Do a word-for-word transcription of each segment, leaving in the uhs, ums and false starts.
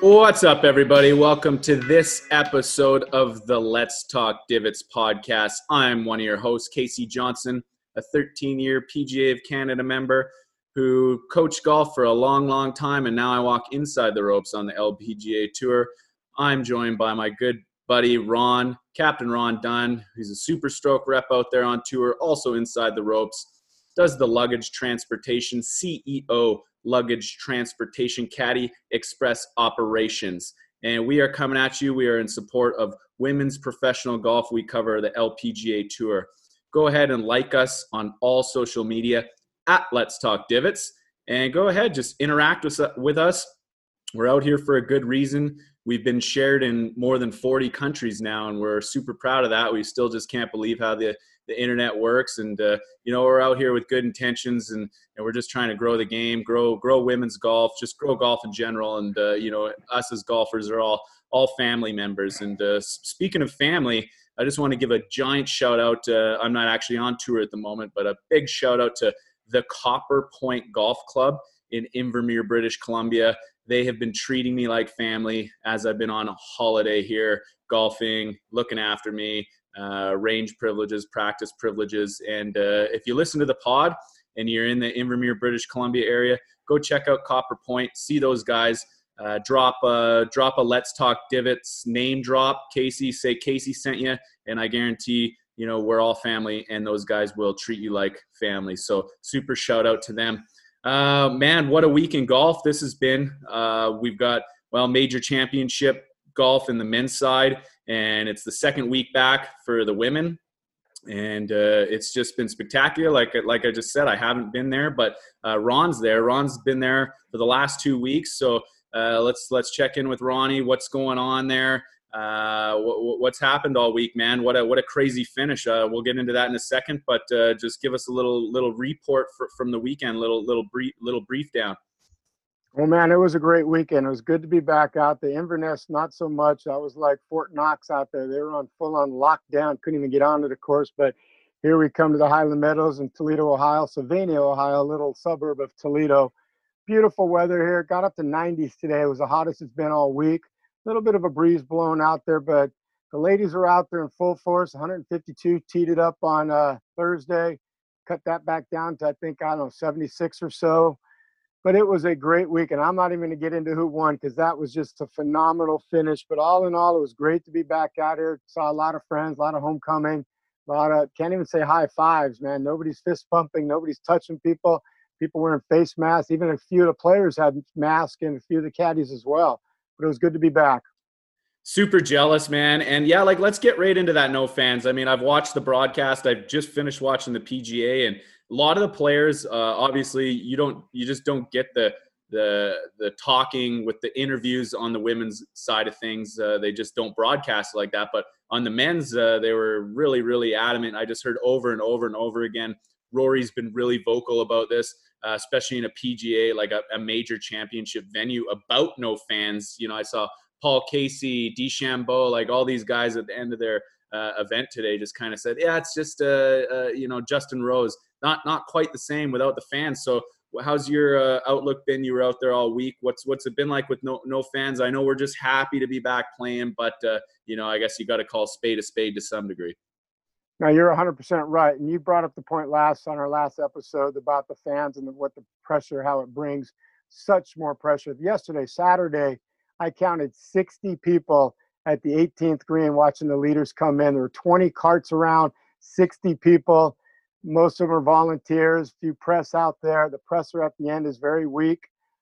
What's up, everybody? Welcome to this episode of the Let's Talk Divots podcast. I'm one of your hosts, Casey Johnson, a thirteen-year P G A of Canada member who coached golf for a long, long time, and now I walk inside the ropes on the L P G A Tour. I'm joined by my good buddy, Ron, Captain Ron Dunn, who's a super stroke rep out there on tour, also inside the ropes, does the luggage transportation, C E O luggage transportation caddy express operations. And we are coming at you. We are in support of women's professional golf. We cover the L P G A Tour. Go ahead and like us on all social media at Let's Talk Divots. And go ahead, just interact with, with us. We're out here for a good reason. We've been shared in more than forty countries now, and we're super proud of that. We still just can't believe how the, the internet works. And, uh, you know, we're out here with good intentions, and, and we're just trying to grow the game, grow grow women's golf, just grow golf in general. And, uh, you know, us as golfers are all, all family members. And uh, speaking of family, I just want to give a giant shout out. Uh, I'm not actually on tour at the moment, but a big shout out to the Copper Point Golf Club in Invermere, British Columbia. They have been treating me like family as I've been on a holiday here, golfing, looking after me, uh, range privileges, practice privileges. And uh, if you listen to the pod and you're in the Invermere, British Columbia area, go check out Copper Point, see those guys, uh, drop, a, drop a Let's Talk Divots name drop, Casey, say Casey sent you, and I guarantee you know, we're all family, and those guys will treat you like family. So super shout out to them. Uh, man, what a week in golf this has been. Uh, we've got, well, major championship golf in the men's side, and it's the second week back for the women. And uh, it's just been spectacular. Like, like I just said, I haven't been there, but uh, Ron's there. Ron's been there for the last two weeks. So uh, let's let's check in with Ronnie. What's going on there? Uh, what, what's happened all week, man? What a what a crazy finish. Uh, we'll get into that in a second, but uh, just give us a little little report for, from the weekend, little little brief little brief down. Well, man, it was a great weekend. It was good to be back out. The Inverness, not so much. I was like Fort Knox out there. They were on full-on lockdown, couldn't even get onto the course. But here we come to the Highland Meadows in Toledo, Ohio, Sylvania, Ohio, a little suburb of Toledo. Beautiful weather here. It got up to nineties today. It was the hottest it's been all week. A little bit of a breeze blowing out there, but the ladies are out there in full force. one hundred fifty-two teed it up on uh, Thursday. Cut that back down to, I think, I don't know, seventy-six or so. But it was a great week, and I'm not even going to get into who won because that was just a phenomenal finish. But all in all, it was great to be back out here. Saw a lot of friends, a lot of homecoming, a lot of, can't even say high fives, man. Nobody's fist pumping. Nobody's touching people. People wearing face masks. Even a few of the players had masks, and a few of the caddies as well. But it was good to be back. Super jealous, man. And yeah, like, let's get right into that. No fans. I mean, I've watched the broadcast. I've just finished watching the P G A, and a lot of the players, uh, obviously you don't, you just don't get the, the, the talking with the interviews on the women's side of things. Uh, they just don't broadcast like that. But on the men's, uh, they were really, really adamant. I just heard over and over and over again, Rory's been really vocal about this, uh, especially in a P G A, like a, a major championship venue, about no fans. You know, I saw Paul Casey, DeChambeau, like all these guys at the end of their uh, event today just kind of said, yeah, it's just, uh, uh, you know, Justin Rose, not not quite the same without the fans. So how's your uh, outlook been? You were out there all week. What's what's it been like with no no fans? I know we're just happy to be back playing, but, uh, you know, I guess you got to call spade a spade to some degree. Now, you're one hundred percent right. And you brought up the point last on our last episode about the fans and what the pressure, how it brings such more pressure. Yesterday, Saturday, I counted sixty people at the eighteenth green watching the leaders come in. There were twenty carts around, sixty people. Most of them are volunteers, few press out there. The presser at the end is very weak.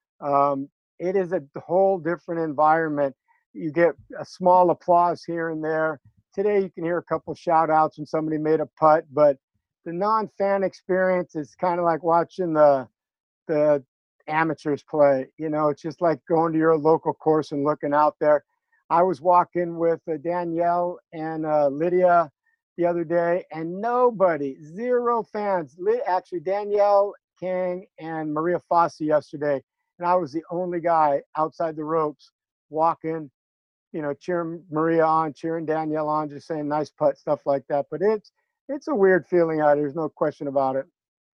Um, it is a whole different environment. You get a small applause here and there. Today you can hear a couple shout outs when somebody made a putt, but the non-fan experience is kind of like watching the the amateurs play. You know, it's just like going to your local course and looking out there. I was walking with uh, Danielle and uh, Lydia the other day, and nobody, zero fans. Actually, Danielle King and Maria Fossey yesterday, and I was the only guy outside the ropes walking, you know, cheering Maria on, cheering Danielle on, just saying nice putt, stuff like that. But it's it's a weird feeling out here. There's no question about it.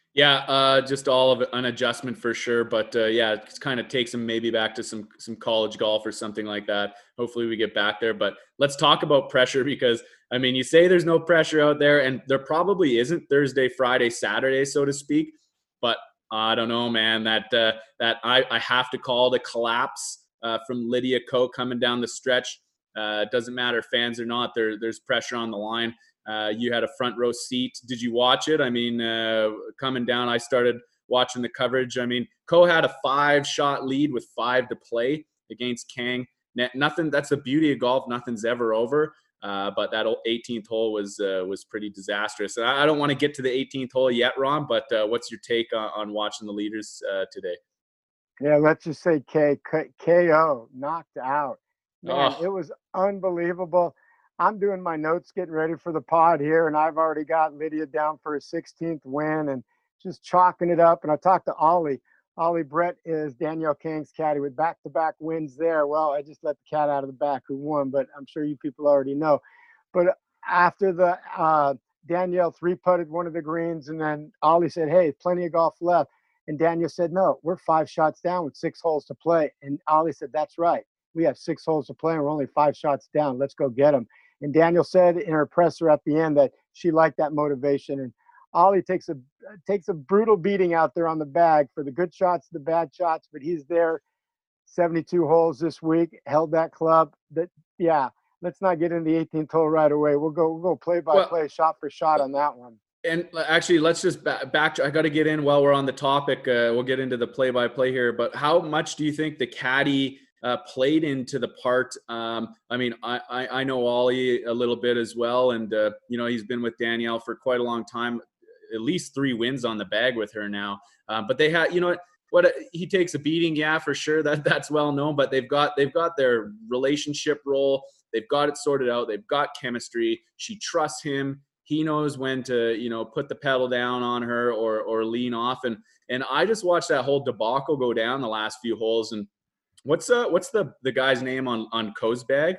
Yeah, uh, just all of it, an adjustment for sure. But uh, yeah, it kind of takes him maybe back to some some college golf or something like that. Hopefully, we get back there. But let's talk about pressure because I mean, you say there's no pressure out there, and there probably isn't Thursday, Friday, Saturday, so to speak. But I don't know, man. That uh, that I, I have to call the collapse uh, from Lydia Ko coming down the stretch. Uh, it doesn't matter fans or not. There there's pressure on the line. Uh, you had a front row seat. Did you watch it? I mean, uh, coming down, I started watching the coverage. I mean, Ko had a five-shot lead with five to play against Kang. Nothing. That's the beauty of golf. Nothing's ever over. Uh, but that eighteenth hole was uh, was pretty disastrous. And I, I don't want to get to the eighteenth hole yet, Ron. But uh, what's your take on, on watching the leaders uh, today? Yeah, let's just say K, K, KO, knocked out. Man, Oh. it was unbelievable. I'm doing my notes, getting ready for the pod here, and I've already got Lydia down for a sixteenth win and just chalking it up. And I talked to Ollie. Ollie Brett is Danielle Kang's caddy with back-to-back wins there. Well, I just let the cat out of the bag who won, but I'm sure you people already know. But after the uh, Danielle three-putted one of the greens, and then Ollie said, hey, plenty of golf left. And Danielle said, no, we're five shots down with six holes to play. And Ollie said, that's right. We have six holes to play, and we're only five shots down. Let's go get them. And Danielle said in her presser at the end that she liked that motivation. And Ollie takes a takes a brutal beating out there on the bag for the good shots, the bad shots, but he's there seventy-two holes this week, held that club. That yeah, let's not get into the eighteenth hole right away. We'll go we'll go play by play, well, shot for shot on that one. And actually, let's just back. back I got to get in while we're on the topic. Uh, we'll get into the play by play here. But how much do you think the caddy Uh, played into the part? Um, I mean, I, I, I know Ollie a little bit as well. And, uh, you know, he's been with Danielle for quite a long time, at least three wins on the bag with her now. Um, but they had, you know, what a, he takes a beating. Yeah, for sure. That that's well known, but they've got, they've got their relationship role. They've got it sorted out. They've got chemistry. She trusts him. He knows when to, you know, put the pedal down on her or, or lean off. And, and I just watched that whole debacle go down the last few holes. And, What's uh what's the the guy's name on on Ko's bag?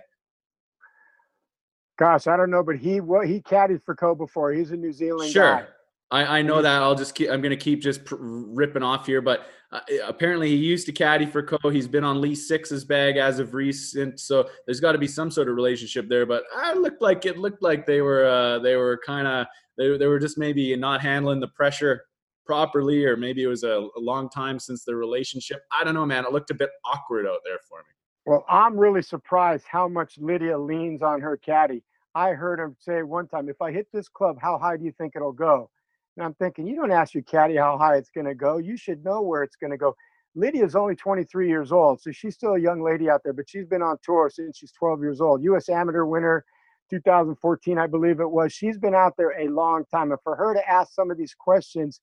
Gosh, I don't know, but he well, he caddied for Ko before. He's a New Zealand sure. guy. I, I know that. I'll just keep. I'm going to keep just pr- ripping off here, but uh, apparently he used to caddy for Ko. He's been on Lee Six's bag as of recent, so there's got to be some sort of relationship there. But I looked like it looked like they were uh, they were kind of they they were just maybe not handling the pressure properly, or maybe it was a, a long time since their relationship. I don't know, man. It looked a bit awkward out there for me. Well, I'm really surprised how much Lydia leans on her caddy. I heard him say one time, if I hit this club, how high do you think it'll go? And I'm thinking, you don't ask your caddy how high it's going to go. You should know where it's going to go. Lydia's only twenty-three years old, so she's still a young lady out there, but she's been on tour since she's twelve years old. U S Amateur winner, two thousand fourteen, I believe it was. She's been out there a long time. And for her to ask some of these questions,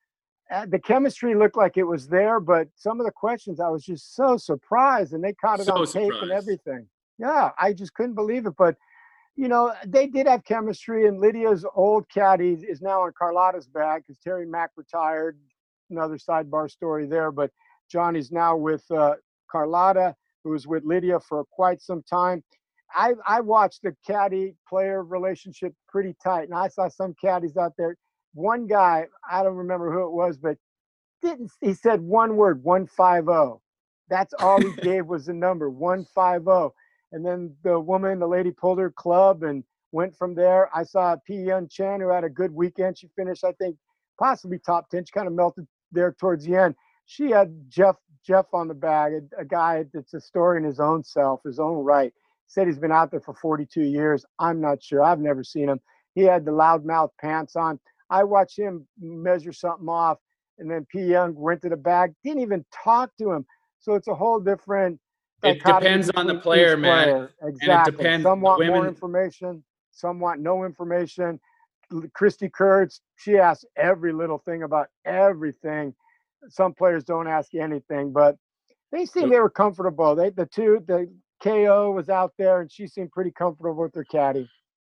Uh, the chemistry looked like it was there, but some of the questions I was just so surprised, and they caught it so on tape surprised. and everything. Yeah, I just couldn't believe it. But, you know, they did have chemistry, and Lydia's old caddy is now on Carlotta's bag because Terry Mack retired. Another sidebar story there. But Johnny's now with uh, Carlotta, who was with Lydia for quite some time. I, I watched the caddy-player relationship pretty tight, and I saw some caddies out there. One guy, I don't remember who it was, but didn't he said one word, one five oh. That's all he gave was the number, one five oh. And then the woman, the lady pulled her club and went from there. I saw P. Yun Chen, who had a good weekend. She finished, I think, possibly top ten. She kind of melted there towards the end. She had Jeff Jeff on the bag, a, a guy that's a story in his own self, his own right. Said he's been out there for forty-two years. I'm not sure. I've never seen him. He had the loudmouth pants on. I watched him measure something off, and then P. Young rented a bag, didn't even talk to him. So it's a whole different. It depends on the player, man. Player. Exactly. And it depends. Some want women... more information, some want no information. Christy Kurtz, she asks every little thing about everything. Some players don't ask anything, but they seemed they were comfortable. They the two, the K O was out there, and she seemed pretty comfortable with her caddy.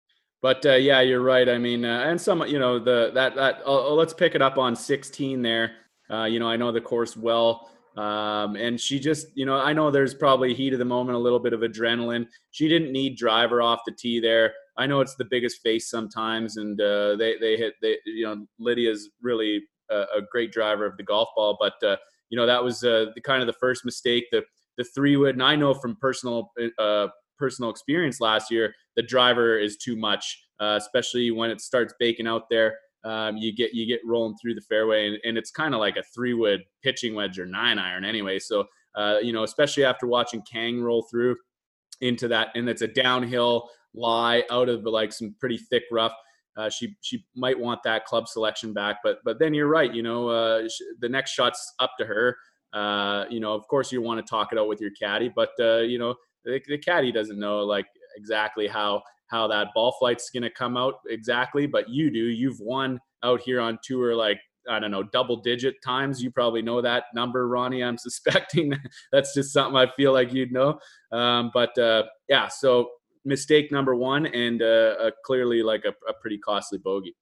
But uh, yeah, you're right. I mean, uh, and some, you know, the that that. Uh, let's pick it up on sixteen there. Uh, you know, I know the course well, um, and she just, you know, I know there's probably heat of the moment, a little bit of adrenaline. She didn't need driver off the tee there. I know it's the biggest face sometimes, and uh, they they hit they you know Lydia's really a, a great driver of the golf ball. But, uh, you know, that was uh, the kind of the first mistake, the, the three wood. And I know from personal, uh, personal experience last year, the driver is too much, uh, especially when it starts baking out there. Um, you get you get rolling through the fairway, and, and it's kind of like a three wood pitching wedge or nine iron anyway. So uh, you know, especially after watching Kang roll through into that, and it's a downhill lie out of like some pretty thick rough. Uh, she she might want that club selection back, but but then you're right. You know, uh, sh- the next shot's up to her. Uh, you know, of course you want to talk it out with your caddy, but uh, you know, the, the caddy doesn't know like exactly how how that ball flight's going to come out exactly, but you do. You've won out here on tour like, I don't know, double digit times. You probably know that number, Ronnie. I'm suspecting that's just something I feel like you'd know. Um, but uh, yeah, so mistake number one, and uh, uh, clearly like a, a pretty costly bogey.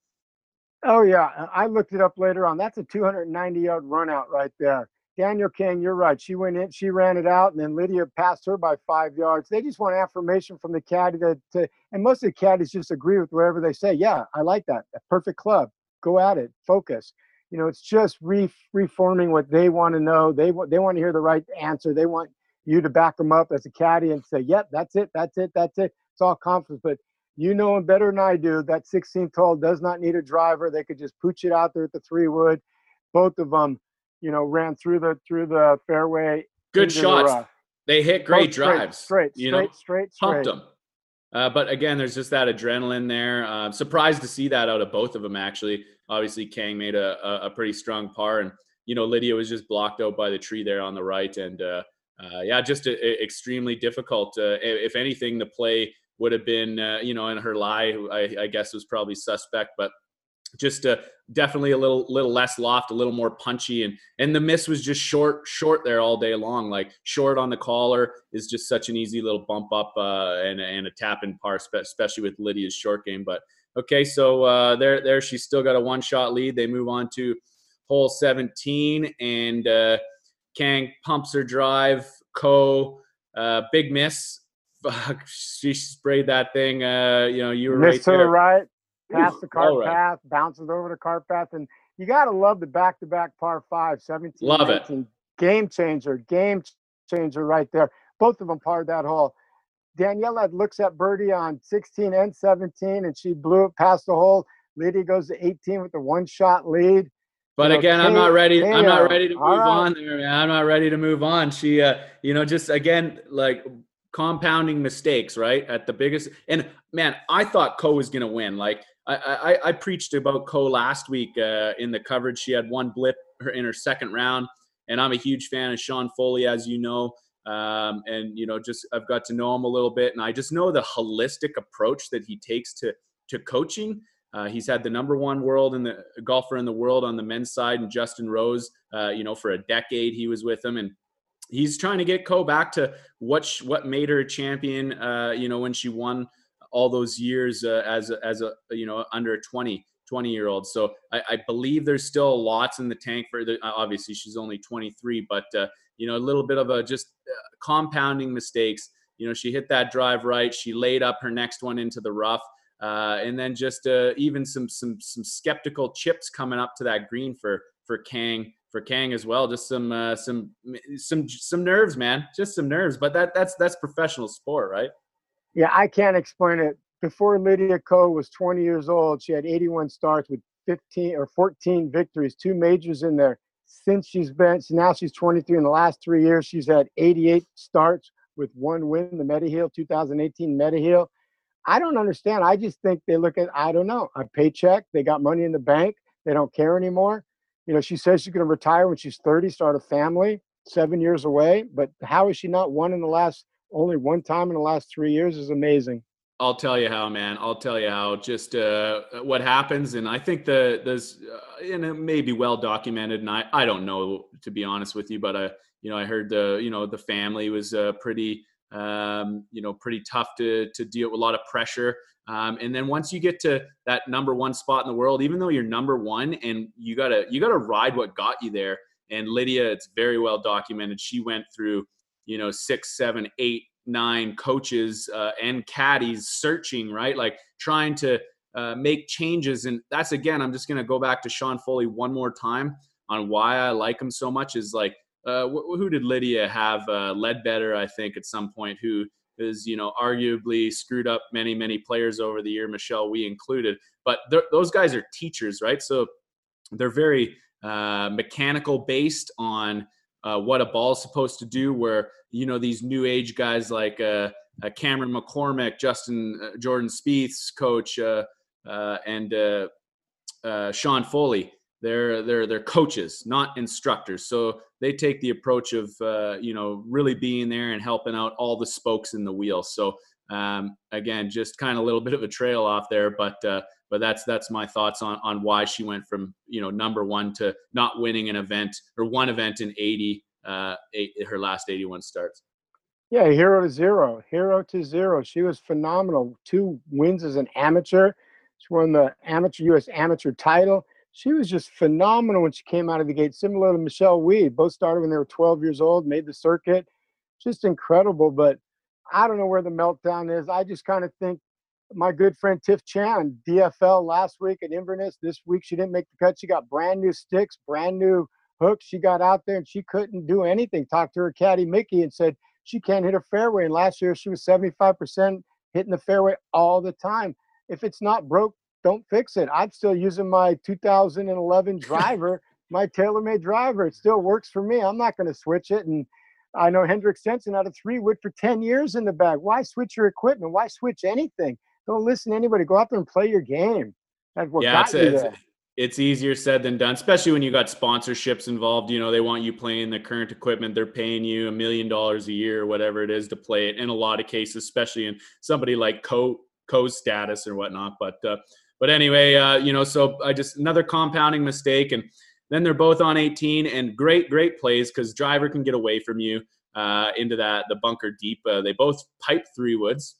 Oh yeah, I looked it up later on. That's a two hundred ninety yard run out right there. Danielle Kang, you're right. She went in, she ran it out, and then Lydia passed her by five yards. They just want affirmation from the caddy to, to and most of the caddies just agree with whatever they say. Yeah, I like that. A perfect club. Go at it. Focus. You know, it's just re, reforming what they want to know. They want they want to hear the right answer. They want you to back them up as a caddy and say, "Yep, that's it. That's it. That's it." It's all confidence, but you know him better than I do. That sixteenth hole does not need a driver. They could just pooch it out there at the three wood. Both of them, you know, ran through the through the fairway. Good shots. The they hit great straight, drives. Straight, you straight, know, straight, straight. Pumped them. Uh, but again, there's just that adrenaline there. Uh, surprised to see that out of both of them, actually. Obviously, Kang made a, a, a pretty strong par, and, you know, Lydia was just blocked out by the tree there on the right. And, uh, uh, yeah, just a, a extremely difficult. Uh, if anything, the play would have been, uh, you know, in her lie, I, I guess was probably suspect, but just uh, definitely a little little less loft, a little more punchy, and and the miss was just short short there all day long. Like short on the collar is just such an easy little bump up uh, and and a tap in par, especially with Lydia's short game. But okay, so uh, there there she's still got a one shot lead. They move on to hole seventeen, and uh, Kang pumps her drive. Ko uh, big miss. Fuck, she sprayed that thing. Uh, you know, you were Missed right to there. the right. Past the cart right. path, bounces over the cart path, and you got to love the back-to-back par five, seventeen, love nineteen. It. Game changer, game changer right there. Both of them parred that hole. Daniela looks at birdie on sixteen and seventeen, and she blew it past the hole. Lydia goes to eighteen with the one-shot lead. But you know, again, K- I'm not ready. K O. I'm not ready to move right. on there, man. I'm not ready to move on. She, uh, you know, just again, like compounding mistakes, right? At the biggest, and man, I thought Ko was going to win. Like I, I, I preached about Ko last week uh, in the coverage. She had one blip in her second round, and I'm a huge fan of Sean Foley, as you know. Um, and you know, just I've got to know him a little bit, and I just know the holistic approach that he takes to to coaching. Uh, he's had the number one world in the golfer in the world on the men's side, and Justin Rose. Uh, you know, for a decade he was with him, and he's trying to get Ko back to what sh- what made her a champion. Uh, you know, when she won all those years uh, as a, as a you know under a twenty year old. So I, I believe there's still lots in the tank for the. Obviously, she's only twenty-three, but uh, you know, a little bit of a just uh, compounding mistakes. You know, she hit that drive right. She laid up her next one into the rough. Uh, and then just uh, even some some some skeptical chips coming up to that green for for Kang for Kang as well. Just some uh, some some some nerves, man. Just some nerves. But that that's that's professional sport, right? Yeah, I can't explain it. Before Lydia Ko was twenty years old, she had eighty-one starts with fifteen or fourteen victories, two majors in there. Since she's been now she's twenty-three. In the last three years, she's had eighty-eight starts with one win, the Mediheal two thousand eighteen Mediheal. I don't understand. I just think they look at, I don't know, a paycheck. They got money in the bank. They don't care anymore. You know, she says she's going to retire when she's thirty, start a family, seven years away. But how is she not won in the last, only one time in the last three years is amazing. I'll tell you how, man. I'll tell you how. Just uh, what happens, and I think the there's, uh, and it may be well documented, and I, I don't know, to be honest with you, but I you know I heard the you know the family was uh, pretty um, you know pretty tough to to deal with, a lot of pressure, um, and then once you get to that number one spot in the world, even though you're number one, and you gotta you gotta ride what got you there. And Lydia, it's very well documented. She went through you know six, seven, eight. nine coaches uh, and caddies searching, right? Like trying to uh, make changes. And that's, again, I'm just going to go back to Sean Foley one more time on why I like him so much is like, uh, wh- who did Lydia have? Uh, Ledbetter, I think, at some point, who is, you know, arguably screwed up many, many players over the year, Michelle Wee included. But those guys are teachers, right? So they're very uh, mechanical based on uh, what a ball's supposed to do, where, you know, these new age guys like uh, uh, Cameron McCormick, Justin uh, Jordan Spieth's coach, uh, uh, and uh, uh, Sean Foley, they're they're they're coaches, not instructors. So they take the approach of uh, you know, really being there and helping out all the spokes in the wheel. So um, again, just kind of a little bit of a trail off there, but uh, but that's that's my thoughts on on why she went from, you know, number one to not winning an event or one event in eighty, uh, eight, her last eighty-one starts. Yeah, hero to zero, hero to zero. She was phenomenal. Two wins as an amateur. She won the amateur U S amateur title. She was just phenomenal when she came out of the gate, similar to Michelle Wee. Both started when they were twelve years old, made the circuit. Just incredible. But I don't know where the meltdown is. I just kind of think my good friend Tiff Chan, D F L last week at Inverness. This week she didn't make the cut. She got brand new sticks, brand new hooks. She got out there and she couldn't do anything. Talked to her caddy, Mickey, and said she can't hit a fairway. And last year she was seventy-five percent hitting the fairway all the time. If it's not broke, don't fix it. I'm still using my two thousand eleven driver, my TaylorMade driver. It still works for me. I'm not going to switch it. And I know Hendrik Stenson had a three wood for ten years in the bag. Why switch your equipment? Why switch anything? Don't listen to anybody. Go out there and play your game. That's what Yeah, got it's, you it's there. it's easier said than done, especially when you got sponsorships involved. You know, they want you playing the current equipment. They're paying you a million dollars a year or whatever it is to play it in a lot of cases, especially in somebody like Co Co status or whatnot. But uh, but anyway, uh, you know, so I just another compounding mistake, and then they're both on eighteen and great great plays because driver can get away from you uh, into that the bunker deep. Uh, they both pipe three woods.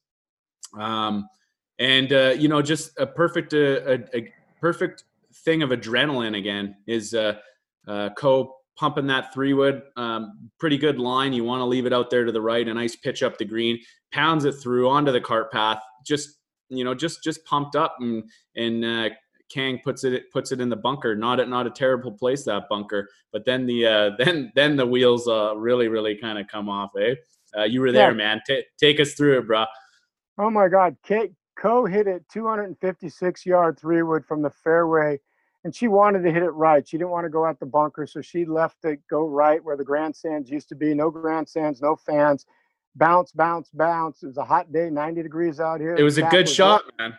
Um, and uh, you know, just a perfect, uh, a, a perfect thing of adrenaline again is uh, uh, Co pumping that three wood, um, pretty good line. You want to leave it out there to the right, a nice pitch up the green, pounds it through onto the cart path. Just, you know, just just pumped up, and and uh, Kang puts it puts it in the bunker. Not a, not a terrible place, that bunker. But then the uh, then then the wheels uh, really really kind of come off. Eh? Uh, you were there, Yeah. man. T- take us through it, bro. Oh my God. Kate Co hit it two hundred fifty-six yard three wood from the fairway, and she wanted to hit it right. She didn't want to go out the bunker, so she left it go right where the grandstands used to be. No grandstands, no fans. Bounce, bounce, bounce. It was a hot day, ninety degrees out here. It The was a track good was shot, man.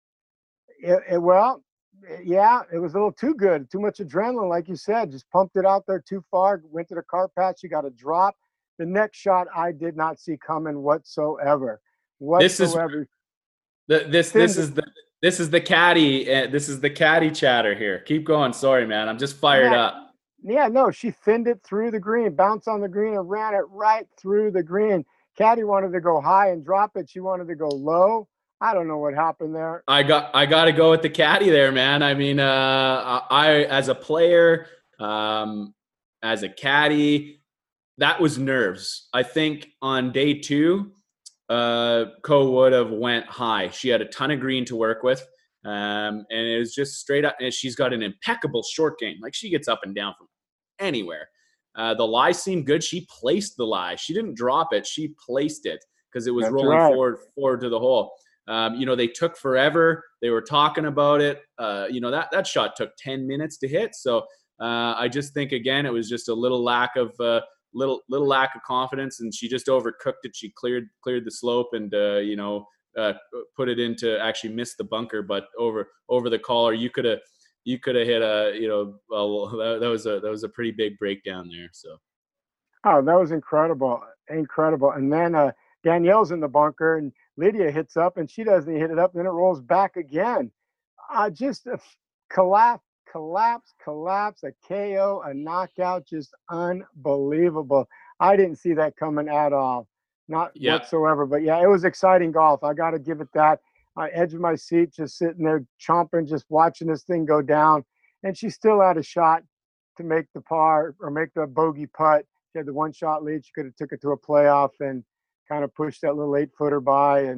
It, it, well, yeah, it was a little too good, too much adrenaline, like you said. Just pumped it out there too far. Went to the car patch. You got a drop. The next shot I did not see coming whatsoever. This is Whatsoever. the this Thinned this it. is the this is the caddy. Uh, this is the caddy chatter here. Keep going. Sorry, man. I'm just fired Yeah, up. yeah, no, she thinned it through the green, bounced on the green, and ran it right through the green. Caddy wanted to go high and drop it. She wanted to go low. I don't know what happened there. I got I got to go with the caddy there, man. I mean, uh, I as a player, um, as a caddy, that was nerves. I think on day two, uh, Co would have went high. She had a ton of green to work with, um, and it was just straight up. And she's got an impeccable short game. Like, she gets up and down from anywhere. Uh, the lie seemed good. She placed the lie. She didn't drop it. She placed it because it was That's rolling right. forward forward to the hole. Um, you know, they took forever. They were talking about it. Uh, you know, that that shot took ten minutes to hit. So uh, I just think, again, it was just a little lack of uh, little little lack of confidence, and she just overcooked it. She cleared cleared the slope, and uh, you know, uh, put it into actually missed the bunker, but over over the collar. You could have you could have hit a, you know, well, that, that was a that was a pretty big breakdown there. So Oh, that was incredible. Incredible. And then uh, Danielle's in the bunker, and Lydia hits up, and she doesn't hit it up, and then it rolls back again. Uh, just a f- collapse, collapse, collapse, a K O, a knockout, just unbelievable. I didn't see that coming at all, not yeah, whatsoever. But yeah, it was exciting golf. I got to give it that. I edge of my seat, just sitting there chomping, just watching this thing go down. And she still had a shot to make the par or make the bogey putt. She had the one shot lead. She could have took it to a playoff and kind of pushed that little eight footer by. And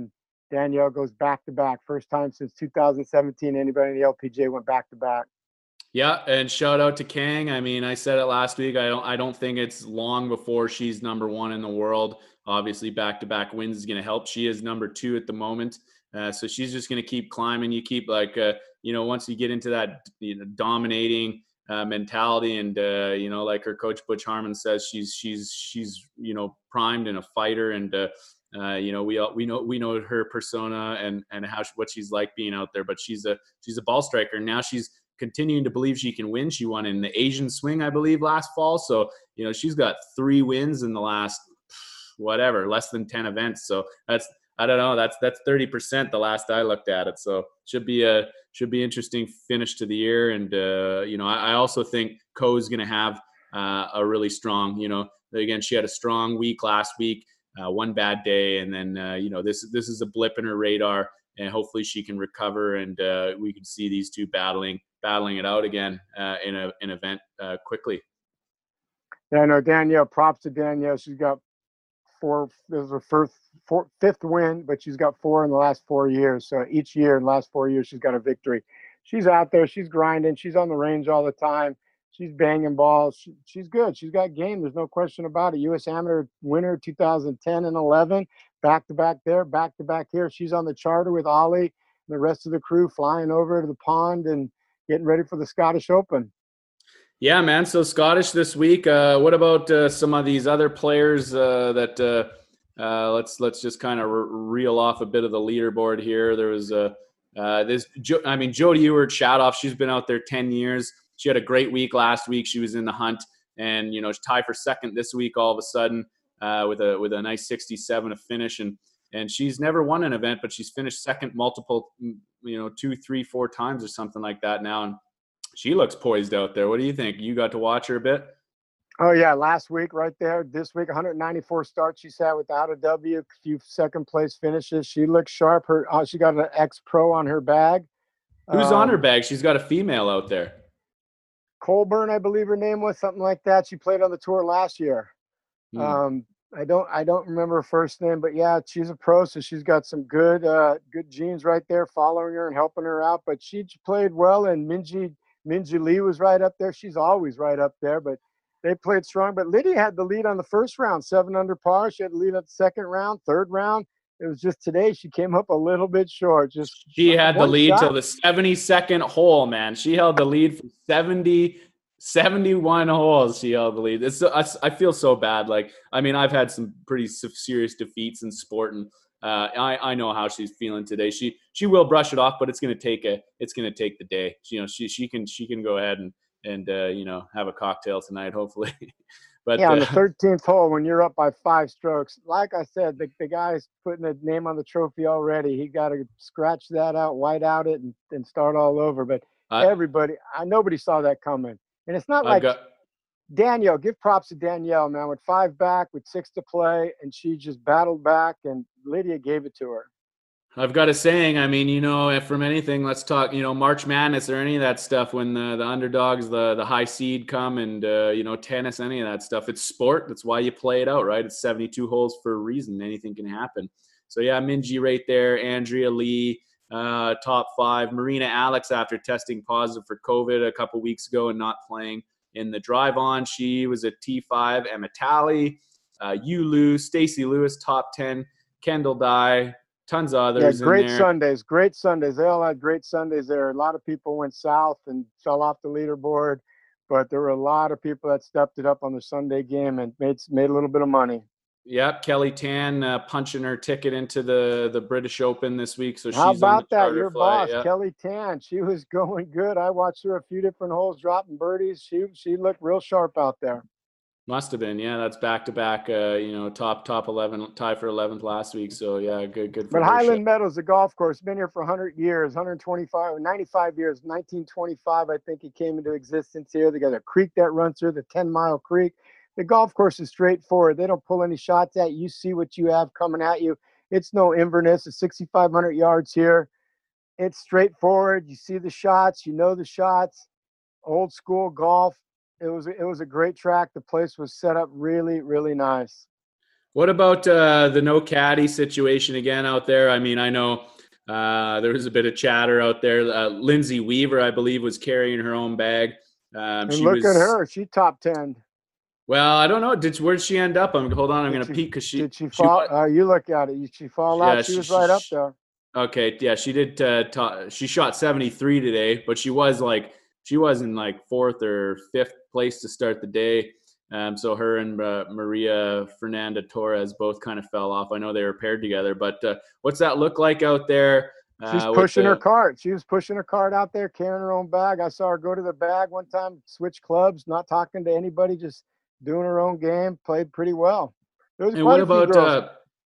Danielle goes back to back. First time since two thousand seventeen anybody in the L P G A went back to back. Yeah, and shout out to Kang. I mean, I said it last week. I don't I don't think it's long before she's number one in the world. Obviously, back-to-back wins is going to help. She is number two at the moment. Uh, so she's just going to keep climbing. You keep like, uh, you know, once you get into that, you know, dominating uh, mentality, and uh, you know, like her coach Butch Harmon says, she's she's she's you know primed and a fighter, and uh, uh, you know we all, we know we know her persona and and how what she's like being out there. But she's a she's a ball striker. Now she's continuing to believe she can win. She won in the Asian swing, I believe, last fall. So, you know, she's got three wins in the last, whatever, less than ten events. So that's, I don't know, that's, that's thirty percent the last I looked at it. So should be a, should be interesting finish to the year. And, uh, you know, I, I also think Ko is going to have uh, a really strong, you know, again, she had a strong week last week, uh, one bad day. And then, uh, you know, this, this is a blip in her radar, and hopefully she can recover, and uh, we can see these two battling battling it out again uh, in a an event uh, quickly. Yeah, no, Danielle. Props to Danielle. She's got four. This is her first, four, fifth win, but she's got four in the last four years. So each year in the last four years, she's got a victory. She's out there. She's grinding. She's on the range all the time. She's banging balls. She, she's good. She's got game. There's no question about it. U S Amateur winner two thousand ten and eleven. Back to back there, back to back here. She's on the charter with Ollie and the rest of the crew, flying over to the pond and getting ready for the Scottish Open. Yeah, man. So Scottish this week. Uh, what about uh, some of these other players uh, that uh, uh, let's let's just kind of re- reel off a bit of the leaderboard here. There was a uh, uh, this. Jo- I mean, Jody Ewart Shadoff. She's been out there ten years. She had a great week last week. She was in the hunt, and you know, tied for second this week all of a sudden uh, with a with a nice sixty-seven to finish. And and she's never won an event, but she's finished second multiple, you know, two, three, four times or something like that now. And she looks poised out there. What do you think? You got to watch her a bit? Oh, yeah. Last week right there. This week, one hundred ninety-four starts she sat without a W, a few second place finishes. She looks sharp. Her uh, She got an X-Pro on her bag. Who's um, on her bag? She's got a female out there. Colburn, I believe her name was, something like that. She played on the tour last year. Hmm. Um, I don't I don't remember her first name, but yeah, she's a pro, so she's got some good uh, good genes right there following her and helping her out. But she played well, and Minji Minji Lee was right up there. She's always right up there, but they played strong. But Lydia had the lead on the first round, seven under par. She had the lead at the second round, third round. It was just today she came up a little bit short. Just she had the lead shot. till the seventy-second hole, man. She held the lead for seventy, seventy-one holes. She held the lead. It's I, I feel so bad. Like, I mean, I've had some pretty serious defeats in sport, and uh, I I know how she's feeling today. She she will brush it off, but it's gonna take a it's gonna take the day. You know, she she can she can go ahead and and uh, you know, have a cocktail tonight, hopefully. But yeah, on the uh, thirteenth hole, when you're up by five strokes, like I said, the, the guy's putting a name on the trophy already. He got to scratch that out, white out it, and, and start all over. But I, everybody, I, nobody saw that coming. And it's not I've like got. Danielle, give props to Danielle, man, with five back, with six to play, and she just battled back, and Lydia gave it to her. I've got a saying. I mean, you know, if from anything, let's talk, you know, March Madness or any of that stuff, when the, the underdogs, the the high seed come, and, uh, you know, tennis, any of that stuff. It's sport. That's why you play it out, right? It's seventy-two holes for a reason. Anything can happen. So, yeah, Minji right there, Andrea Lee, uh, top five. Marina Alex, after testing positive for COVID a couple weeks ago and not playing in the drive on, she was a T five. Emma Talley, uh, Yu Lu, Stacey Lewis, top ten. Kendall Dye. Tons of others yeah, great in there. Sundays, great Sundays. They all had great Sundays there. A lot of people went south and fell off the leaderboard, but there were a lot of people that stepped it up on the Sunday game and made made a little bit of money. Yep, Kelly Tan uh, punching her ticket into the, the British Open this week, so How she's on the about that? charter Your flight. boss, Yeah. Kelly Tan, she was going good. I watched her a few different holes, dropping birdies. She she looked real sharp out there. Must have been, yeah. That's back to back, uh, you know, top top eleven, tie for eleventh last week. So yeah, good good for But her. Highland Meadows, the golf course, been here for one hundred years, one hundred twenty-five, ninety-five years. nineteen twenty-five, I think it came into existence here. They got a creek that runs through, the ten mile creek. The golf course is straightforward. They don't pull any shots at you. You see what you have coming at you. It's no Inverness. It's sixty-five hundred yards here. It's straightforward. You see the shots. You know the shots. Old school golf. It was it was a great track. The place was set up really, really nice. What about uh, the no caddy situation again out there? I mean, I know uh, there was a bit of chatter out there. Uh, Lindsay Weaver, I believe, was carrying her own bag. Um, And she look at was her; she top ten. well. I don't know. Did where did she end up? I'm hold on. I'm Did gonna she peek because she did she she fall? was Uh, you look at it. Did she fall out? yeah She she, was she, right up she there. okay yeah she did uh, ta- she shot seventy-three today, but she was like she was in like fourth or fifth place to start the day. Um, so her and uh, Maria Fernanda Torres both kind of fell off. I know they were paired together, but uh, what's that look like out there She's uh, with pushing her the cart. She was pushing her cart out there, carrying her own bag. I saw her go to the bag one time, switch clubs, not talking to anybody, just doing her own game. Played pretty well. There was and what quite a few about girls. uh,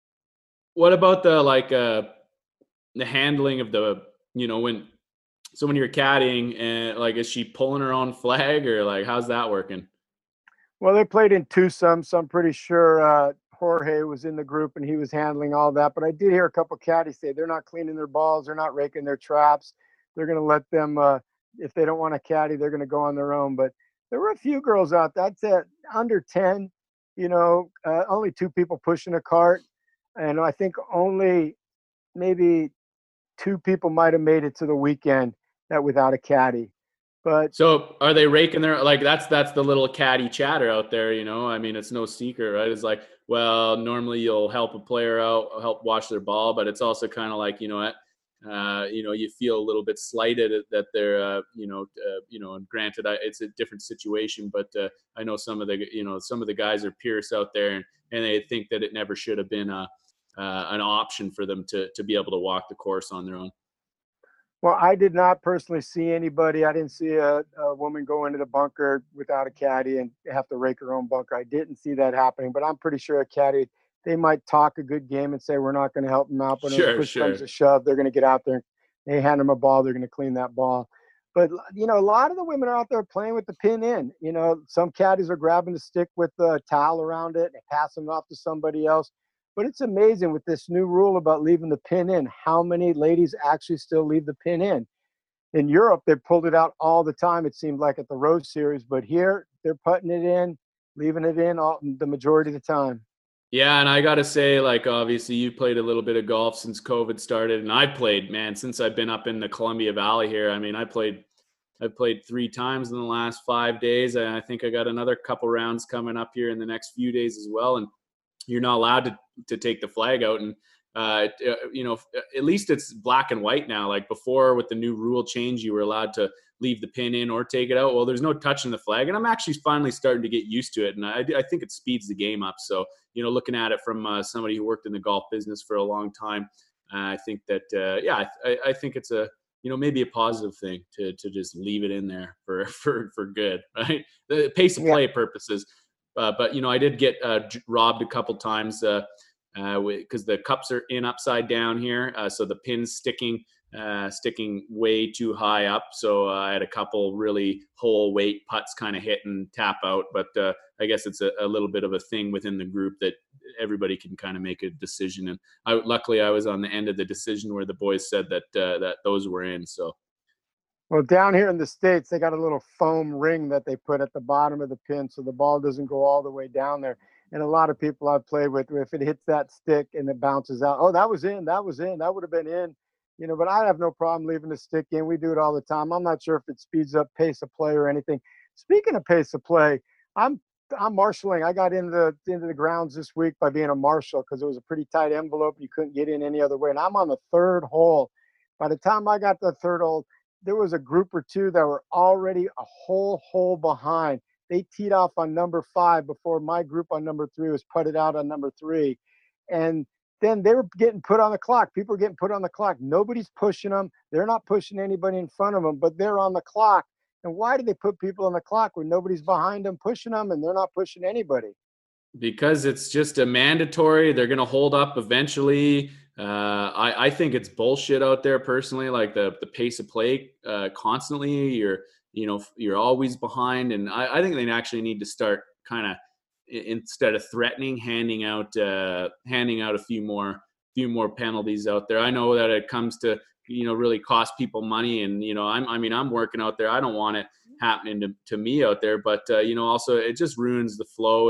what about the like uh, the handling of the you know when so when you're caddying and like is she pulling her own flag or like how's that working? Well, they played in twosome, so I'm pretty sure uh, Jorge was in the group and he was handling all that. But I did hear a couple caddies say they're not cleaning their balls, they're not raking their traps. They're going to let them, uh, if they don't want to caddy, they're going to go on their own. But there were a few girls out. That's at under ten. You know, uh, only two people pushing a cart, and I think only maybe two people might have made it to the weekend that without a caddy. But So are they raking their like that's that's the little caddy chatter out there, you know? I mean, it's no secret, right? It's like, well, normally you'll help a player out, help watch their ball, but it's also kind of like, you know what, uh, you know, you feel a little bit slighted that they're, uh, you know, uh, you know, and granted, I, it's a different situation, but uh, I know some of the, you know, some of the guys are Pierce out there, and, and they think that it never should have been a, uh, an option for them to to be able to walk the course on their own. Well, I did not personally see anybody. I didn't see a, a woman go into the bunker without a caddy and have to rake her own bunker. I didn't see that happening, but I'm pretty sure a caddy, they might talk a good game and say, we're not going to help them out. But when Sure, push comes sure. to shove, they're going to get out there. They hand them a ball, they're going to clean that ball. But, you know, a lot of the women are out there playing with the pin in. You know, some caddies are grabbing the stick with the towel around it and passing it off to somebody else. But it's amazing with this new rule about leaving the pin in, how many ladies actually still leave the pin in. In Europe, they pulled it out all the time, it seemed like, at the Rose Series. But here, they're putting it in, leaving it in all, the majority of the time. Yeah, and I got to say, like, obviously, you played a little bit of golf since COVID started, and I played, man, since I've been up in the Columbia Valley here. I mean, I played, I played three times in the last five days, and I think I got another couple rounds coming up here in the next few days as well. And you're not allowed to to take the flag out, and uh, you know, at least it's black and white now. Like before, with the new rule change, you were allowed to leave the pin in or take it out. Well, there's no touching the flag, and I'm actually finally starting to get used to it, and I, I think it speeds the game up. So, you know, looking at it from uh, somebody who worked in the golf business for a long time, uh, I think that uh, yeah, I, I think it's a you know maybe a positive thing to to just leave it in there for for for good, right? The pace of Yeah. play purposes. Uh, but you know, I did get uh, robbed a couple times uh, because uh, the cups are in upside down here, uh, so the pin's sticking uh, sticking way too high up. So uh, I had a couple really whole weight putts kind of hit and tap out. But uh, I guess it's a, a little bit of a thing within the group that everybody can kind of make a decision. And I, luckily, I was on the end of the decision where the boys said that uh, that those were in. So. Well, down here in the States, they got a little foam ring that they put at the bottom of the pin so the ball doesn't go all the way down there. And a lot of people I've played with, if it hits that stick and it bounces out, oh, that was in, that was in, that would have been in. You know, but I have no problem leaving the stick in. We do it all the time. I'm not sure if it speeds up pace of play or anything. Speaking of pace of play, I'm I'm marshaling. I got into the into the grounds this week by being a marshal because it was a pretty tight envelope. You couldn't get in any other way. And I'm on the third hole. By the time I got to the third hole, there was a group or two that were already a whole hole behind. They teed off on number five before my group on number three was putted out on number three. And then they were getting put on the clock. People are getting put on the clock. Nobody's pushing them. They're not pushing anybody in front of them, but they're on the clock. And why do they put people on the clock when nobody's behind them pushing them and they're not pushing anybody? Because it's just a mandatory. They're going to hold up eventually. Uh, I, I think it's bullshit out there personally. Like the the pace of play uh, constantly, you're you know you're always behind, and I, I think they actually need to start kind of instead of threatening, handing out uh, handing out a few more few more penalties out there. I know that it comes to you know really cost people money, and you know I'm I mean I'm working out there. I don't want it happening to, to me out there, but uh, you know also it just ruins the flow and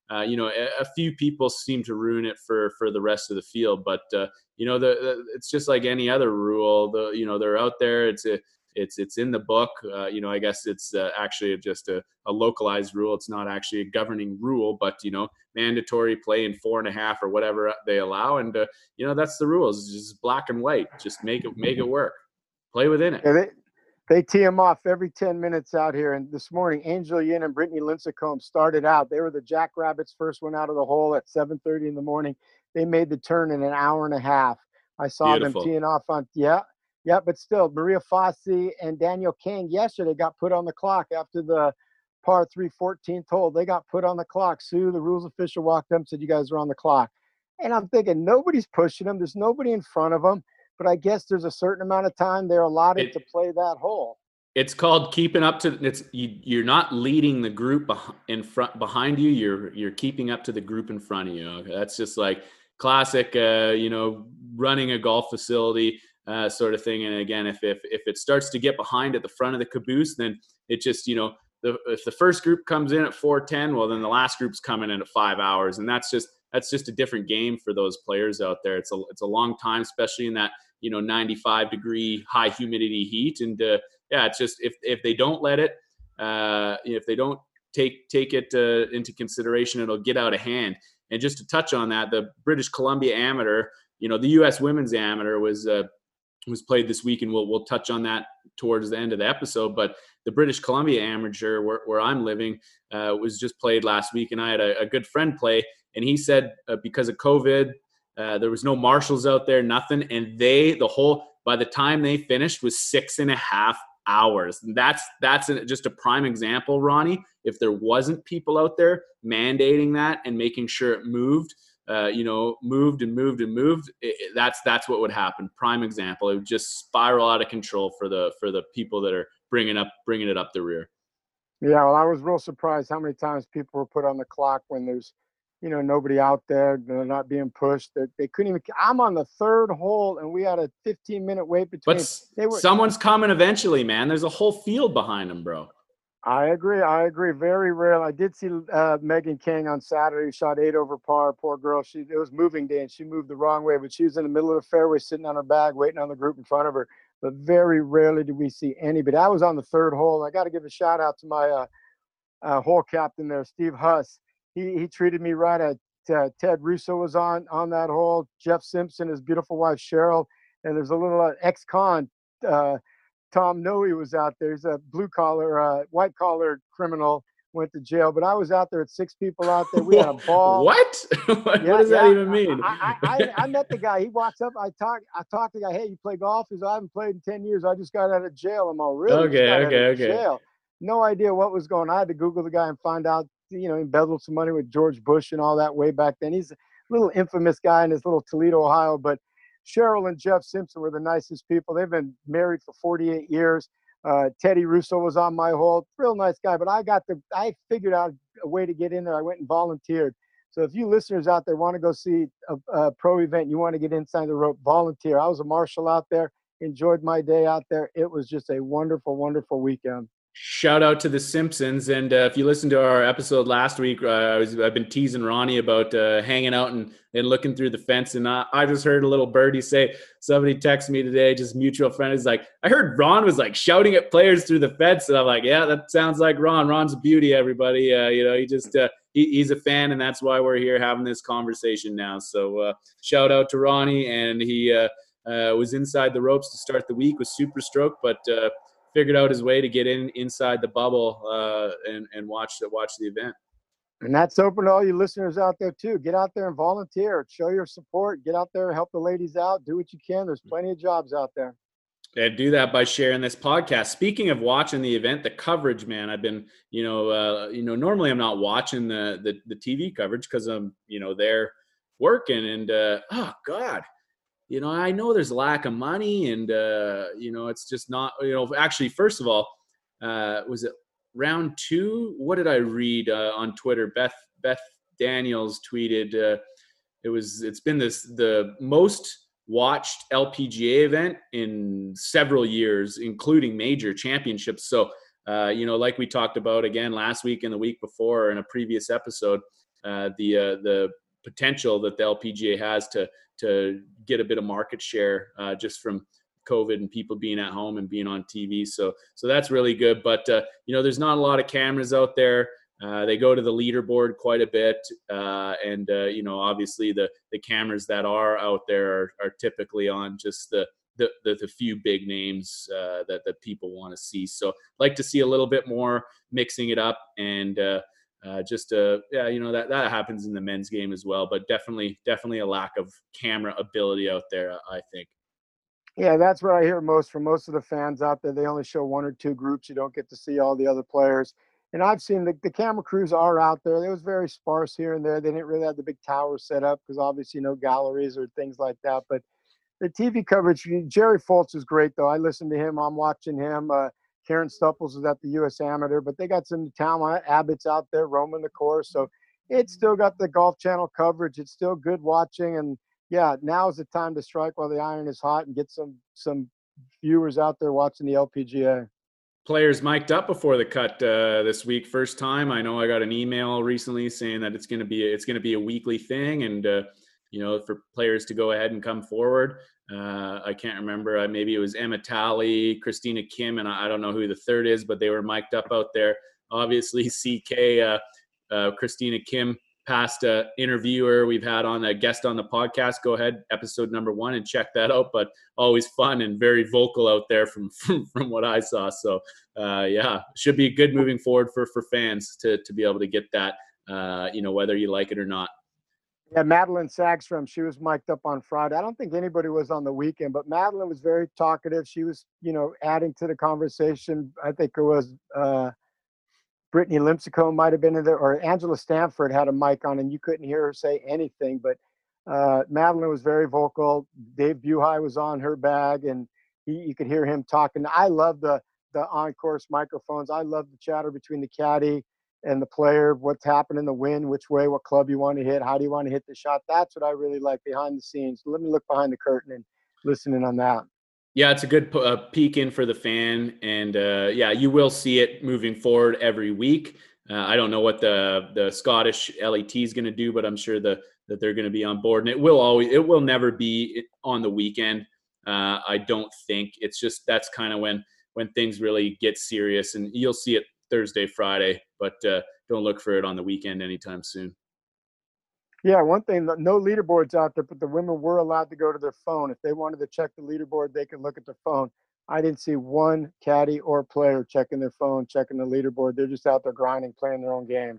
uh, you know, a, a few people seem to ruin it for for the rest of the field. But uh, you know, the, the it's just like any other rule. The you know they're out there. It's a it's it's in the book. Uh, you know, I guess it's uh, actually just a, a localized rule. It's not actually a governing rule, but you know, mandatory play in four and a half or whatever they allow, and uh, you know that's the rules. It's just black and white. Just make it make it work. Play within it. Yeah, they, they tee them off every ten minutes out here. And this morning, Angel Yin and Brittany Lincecum started out. They were the Jackrabbits, first one out of the hole at seven thirty in the morning. They made the turn in an hour and a half. I saw Beautiful. them teeing off on, yeah, yeah, but still, Maria Fassi and Daniel Kang yesterday got put on the clock after the par three fourteenth hole. They got put on the clock. Sue, the rules official, walked up and said, you guys are on the clock. And I'm thinking, nobody's pushing them. There's nobody in front of them. But I guess there's a certain amount of time they're allotted it, to play that hole. It's called keeping up to. It's you, you're not leading the group in front behind you. You're you're keeping up to the group in front of you. Okay? That's just like classic, uh, you know, running a golf facility uh, sort of thing. And again, if if if it starts to get behind at the front of the caboose, then it just you know, the, if the first group comes in at four ten, well, then the last group's coming in at five hours, and that's just that's just a different game for those players out there. It's a it's a long time, especially in that. You know, ninety-five degree high humidity heat. And uh, yeah, it's just, if, if they don't let it, uh, if they don't take, take it uh, into consideration, it'll get out of hand. And just to touch on that, the British Columbia Amateur, you know, the U S Women's Amateur was, uh, was played this week, and we'll, we'll touch on that towards the end of the episode. But the British Columbia Amateur, where, where I'm living, uh, was just played last week. And I had a, a good friend play, and he said, uh, because of COVID, Uh, there was no marshals out there, nothing. And they, the whole, by the time they finished was six and a half hours. And that's, that's a, just a prime example, Ronnie. If there wasn't people out there mandating that and making sure it moved, uh, you know, moved and moved and moved, it, it, that's, that's what would happen. Prime example. It would just spiral out of control for the, for the people that are bringing up, bringing it up the rear. Yeah. Well, I was real surprised how many times people were put on the clock when there's, you know, nobody out there, they're not being pushed. They're, they couldn't even, I'm on the third hole and we had a fifteen minute wait between. But they were, someone's coming eventually, man. There's a whole field behind them, bro. I agree. I agree. Very rare. I did see uh, Megan King on Saturday, shot eight over par. Poor girl. She, it was moving day and she moved the wrong way, but she was in the middle of the fairway, sitting on her bag, waiting on the group in front of her. But very rarely do we see anybody. I was on the third hole. I got to give a shout out to my uh, uh, hole captain there, Steve Huss. He, he treated me right. At uh, Ted Russo was on on that hole. Jeff Simpson, his beautiful wife Cheryl, and there's a little uh, ex-con uh, Tom Noe was out there. He's a blue collar, uh, white collar criminal. Went to jail, but I was out there at six people out there. We had a ball. What? what yeah, does yeah. that even mean? I, I, I, I met the guy. He walks up. I talk. I talked to the guy. Hey, you play golf? He said, I haven't played in ten years. I just got out of jail. I'm all really. Okay. Okay. Okay. Jail. No idea what was going on. I had to Google the guy and find out. You know, embezzled some money with George Bush and all that way back then. He's a little infamous guy in his little Toledo, Ohio. But Cheryl and Jeff Simpson were the nicest people. They've been married for forty-eight years. Uh, Teddy Russo was on my hole. Real nice guy. But I got the, I figured out a way to get in there. I went and volunteered. So if you listeners out there want to go see a, a pro event, you want to get inside the rope, volunteer. I was a marshal out there, enjoyed my day out there. It was just a wonderful, wonderful weekend. Shout out to the Simpsons. And uh, if you listened to our episode last week, uh, I was, I've been teasing Ronnie about uh, hanging out and, and looking through the fence. And I, I just heard a little birdie say, somebody texted me today, just mutual friend is like, I heard Ron was like shouting at players through the fence. And I'm like, yeah, that sounds like Ron. Ron's a beauty, everybody. Uh, you know, he just, uh, he, he's a fan, and that's why we're here having this conversation now. So uh, shout out to Ronnie. And he uh, uh, was inside the ropes to start the week, was super stoked, but uh, figured out his way to get in inside the bubble uh, and, and watch, watch the event. And that's open to all you listeners out there too. Get out there and volunteer, show your support, get out there, help the ladies out, do what you can. There's plenty of jobs out there. And do that by sharing this podcast. Speaking of watching the event, the coverage, man, I've been, you know, uh, you know, normally I'm not watching the, the, the T V coverage because I'm, you know, there working and, uh, oh God, you know, I know there's a lack of money and, uh, you know, it's just not, you know, actually, first of all, uh, was it round two? What did I read uh, on Twitter? Beth, Beth Daniels tweeted, uh, it was, it's been this, the most watched L P G A event in several years, including major championships. So, uh, you know, like we talked about again last week and the week before in a previous episode, uh, the uh, the potential that the L P G A has to to get a bit of market share uh, just from COVID and people being at home and being on T V. So so that's really good. But uh, you know, there's not a lot of cameras out there. Uh, they go to the leaderboard quite a bit, uh, and uh, you know, obviously the the cameras that are out there are, are typically on just the the, the, the few big names uh, that that people want to see. So like to see a little bit more mixing it up, and uh, uh, just uh, yeah, you know, that that happens in the men's game as well. But definitely definitely a lack of camera ability out there, I think. Yeah, that's what I hear most from most of the fans out there. They only show one or two groups. You don't get to see all the other players. And I've seen the, the camera crews are out there. It was very sparse here and there. They didn't really have the big tower set up because obviously no galleries or things like that. But the T V coverage, Jerry Foltz is great, though. I listen to him. I'm watching him. Uh, Karen Stupples is at the U S Amateur, but they got some talent. Abbott's out there roaming the course. So it's still got the Golf Channel coverage. It's still good watching. And yeah, now is the time to strike while the iron is hot and get some some viewers out there watching the L P G A. Players mic'd up before the cut uh, this week. First time. I know I got an email recently saying that it's going to be a, it's going to be a weekly thing, and uh, you know, for players to go ahead and come forward. Uh, I can't remember. Uh, maybe it was Emma Talley, Christina Kim, and I, I don't know who the third is, but they were mic'd up out there. Obviously, C K, uh, uh, Christina Kim, past uh, interviewer we've had on a guest on the podcast. Go ahead, episode number one, and check that out. But always fun and very vocal out there from from, from what I saw. So uh, yeah, should be good moving forward for for fans to to be able to get that. Uh, you know, whether you like it or not. Yeah, Madeline Sagstrom, she was mic'd up on Friday. I don't think anybody was on the weekend, but Madeline was very talkative. She was, you know, adding to the conversation. I think it was uh, Brittany Lincecum might have been in there, or Angela Stanford had a mic on, and you couldn't hear her say anything. But uh, Madeline was very vocal. Dave Buhai was on her bag, and he, you could hear him talking. I love the the on-course microphones. I love the chatter between the caddy and the player, what's happening in the wind, which way, what club you want to hit, how do you want to hit the shot. That's what I really like behind the scenes. Let me look behind the curtain and listen in on that. Yeah, it's a good uh, peek in for the fan, and uh, yeah, you will see it moving forward every week. Uh, I don't know what the the Scottish L E T is going to do, but I'm sure the, that they're going to be on board, and it will always it will never be on the weekend. Uh, I don't think. It's just that's kind of when when things really get serious, and you'll see it Thursday, Friday, but uh, don't look for it on the weekend anytime soon. Yeah, one thing, no leaderboards out there, but the women were allowed to go to their phone. If they wanted to check the leaderboard, they could look at their phone. I didn't see one caddy or player checking their phone, checking the leaderboard. They're just out there grinding, playing their own game.